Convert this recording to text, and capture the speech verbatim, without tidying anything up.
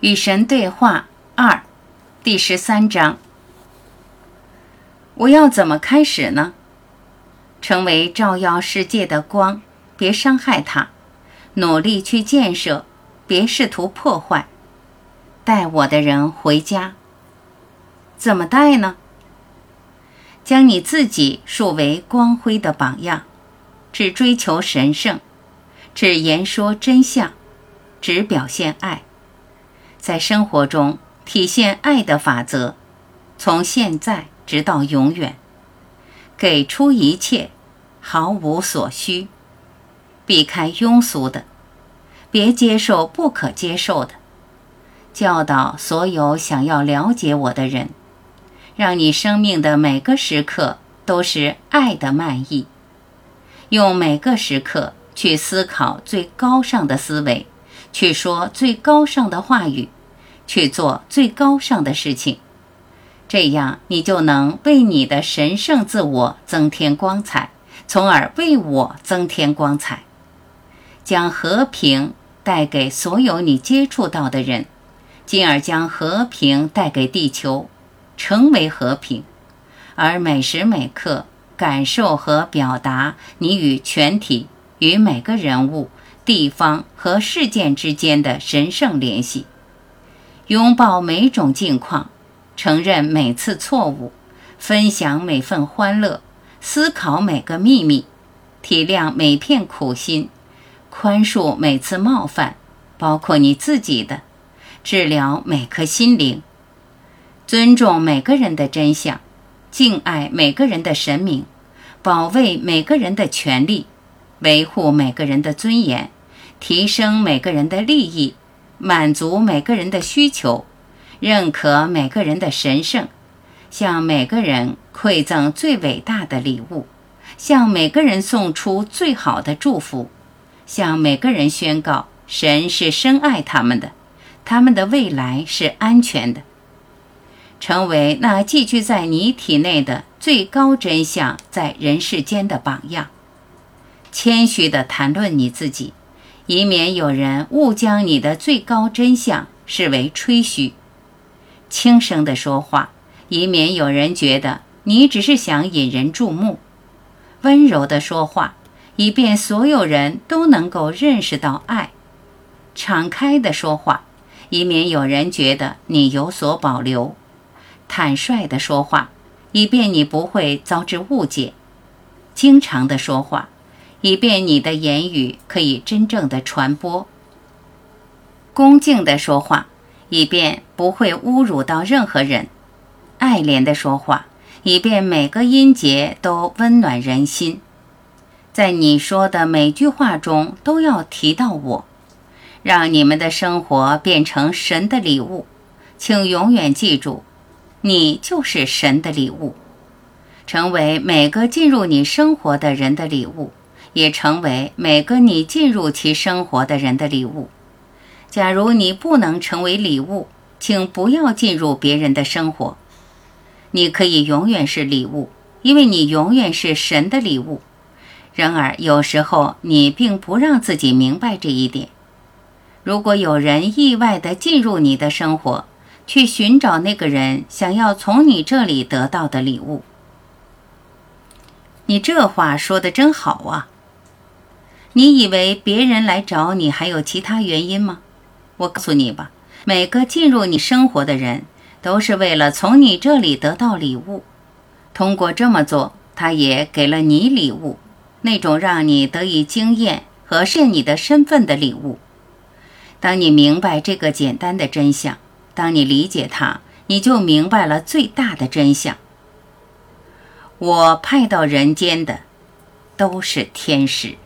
与神对话二，第十三章。我要怎么开始呢？成为照耀世界的光，别伤害它，努力去建设，别试图破坏。带我的人回家。怎么带呢？将你自己树为光辉的榜样，只追求神圣，只言说真相，只表现爱。在生活中体现爱的法则，从现在直到永远。给出一切，毫无所需。避开庸俗的，别接受不可接受的。教导所有想要了解我的人，让你生命的每个时刻都是爱的漫溢。用每个时刻去思考最高尚的思维，去说最高尚的话语，去做最高尚的事情。这样你就能为你的神圣自我增添光彩，从而为我增添光彩。将和平带给所有你接触到的人，进而将和平带给地球，成为和平。而每时每刻感受和表达你与全体、与每个人物、地方和事件之间的神圣联系。拥抱每种境况，承认每次错误，分享每份欢乐，思考每个秘密，体谅每片苦心，宽恕每次冒犯，包括你自己的，治疗每颗心灵，尊重每个人的真相，敬爱每个人的神明，保卫每个人的权利，维护每个人的尊严，提升每个人的利益，满足每个人的需求，认可每个人的神圣，向每个人馈赠最伟大的礼物，向每个人送出最好的祝福，向每个人宣告神是深爱他们的，他们的未来是安全的。成为那寄居在你体内的最高真相在人世间的榜样。谦虚地谈论你自己，以免有人误将你的最高真相视为吹嘘。轻声地说话，以免有人觉得你只是想引人注目。温柔地说话，以便所有人都能够认识到爱。敞开地说话，以免有人觉得你有所保留。坦率地说话，以便你不会遭致误解。经常地说话，以便你的言语可以真正的传播。恭敬地说话，以便不会侮辱到任何人。爱怜地说话，以便每个音节都温暖人心。在你说的每句话中都要提到我，让你们的生活变成神的礼物。请永远记住，你就是神的礼物，成为每个进入你生活的人的礼物，也成为每个你进入其生活的人的礼物。假如你不能成为礼物，请不要进入别人的生活。你可以永远是礼物，因为你永远是神的礼物。然而有时候你并不让自己明白这一点。如果有人意外地进入你的生活，去寻找那个人想要从你这里得到的礼物。你这话说得真好啊！你以为别人来找你还有其他原因吗？我告诉你吧，每个进入你生活的人都是为了从你这里得到礼物。通过这么做，他也给了你礼物，那种让你得以经验和实现你的身份的礼物。当你明白这个简单的真相，当你理解它，你就明白了最大的真相。我派到人间的都是天使。